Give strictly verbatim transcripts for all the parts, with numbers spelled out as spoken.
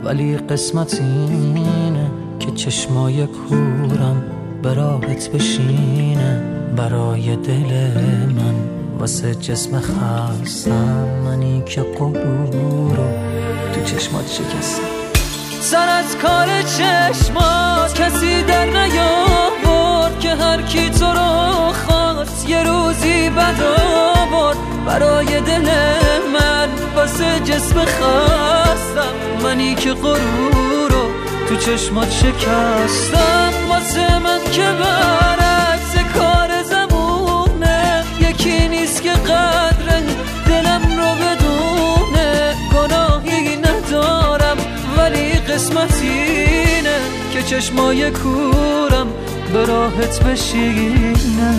ولی قسمت اینه که چشمای کورم به راحت بشینه برای دل من، واسه جسم خستم منی که غرور رو تو چشمات شکستم. سر از کار چشمات کسی در نیاورد که هر کی تو رو خواست یه روزی بد آورد برای دل من، واسه جسم خستم منی که غرور رو تو چشمات شکستم. واسه من که برعکس کار زمونه، یکی نیست که قدر دلم رو بدونه. گناهی ندارم ولی قسمت اینه که چشمای کورم به راحت بشینه.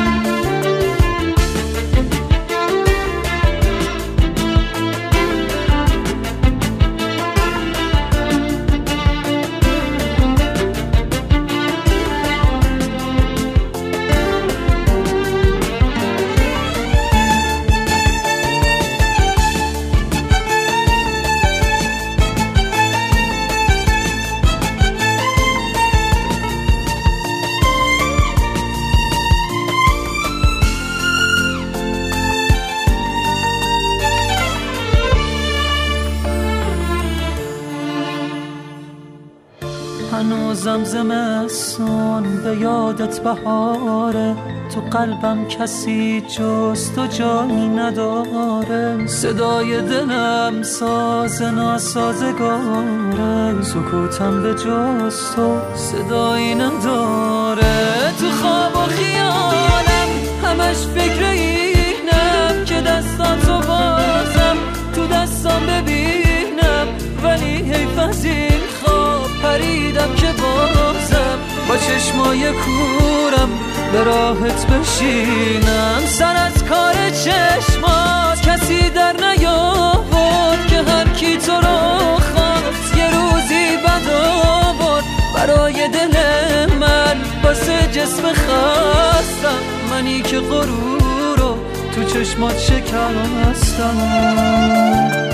هنوزم زمستون به یادت بهاره، تو قلبم کسی جز تو جایی نداره. صدای دلم ساز ناسازگاره، سکوتم به جز تو صدایی نداره. تو خواب و خیالم همش فکر اینم که دستاتو بازم تو دستام ببینم، ولی حیف از این خواب پریدم که بازم با چشمای کورم به راحت بشینم. سر از کار چشمات کسی در نیاورد که هر کی تو رو خواست یه روزی بد آورد برای دل من، واسه جسم خستم منی که غرور رو تو چشمات شکستم.